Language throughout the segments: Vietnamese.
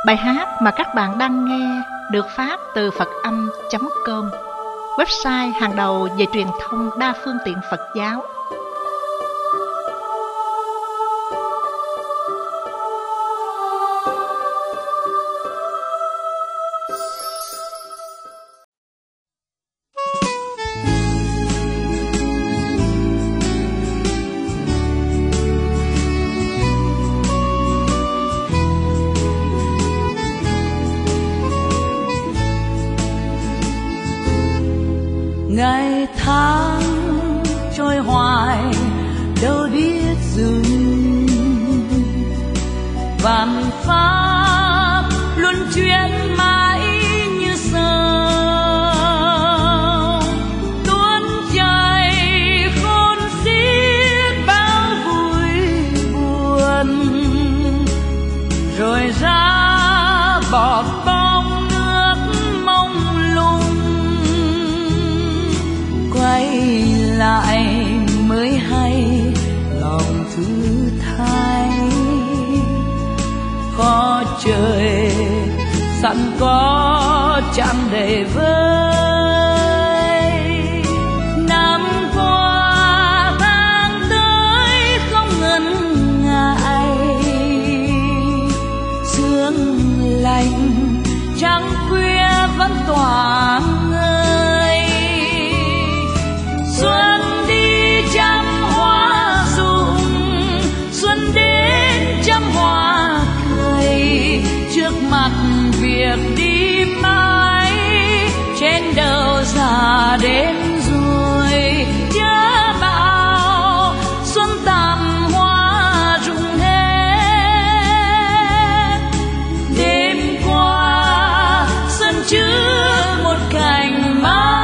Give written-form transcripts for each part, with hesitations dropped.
Bài hát mà các bạn đang nghe được phát từ Phật-âm.com, website hàng đầu về truyền thông đa phương tiện Phật giáo. Ngày tháng trôi hoài đâu biết dừng, vạn pháp luân chuyển mãi như sông, tuôn chảy khôn xiết bao vui buồn, rồi ra bỏ bóng nước mông lung. Quay lại mới hay lòng thứ thay, có trời sẵn có tràn đầy vơi. Năm qua tháng tới không ngần ngại, sương lạnh trăng khuya vẫn tỏa ngời. Xuân đi trăm hoa rụng, xuân đến trăm hoa cười. Trước mặt việc đi mãi, trên đầu già đến rồi. Chớ bảo xuân tàn hoa rụng hết. Đêm qua sân chứa một cành mai.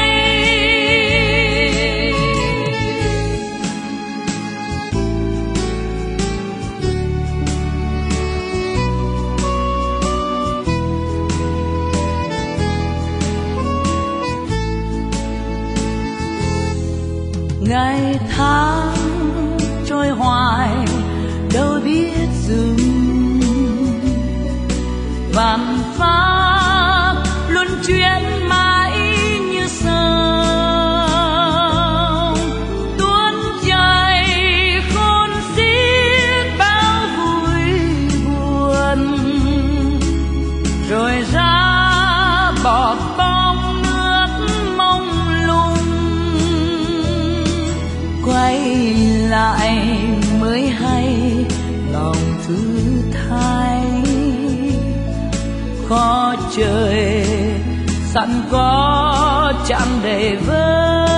Ngày tháng trôi hoài đâu biết dừng, vạn pháp luân chuyển mãi như sông, tuôn chảy khôn xiết bao vui buồn, rồi ra bỏ bóng nước mông lung. Quay lại mới hay lòng thứ thay, có trời sẵn có tràn đầy vơi.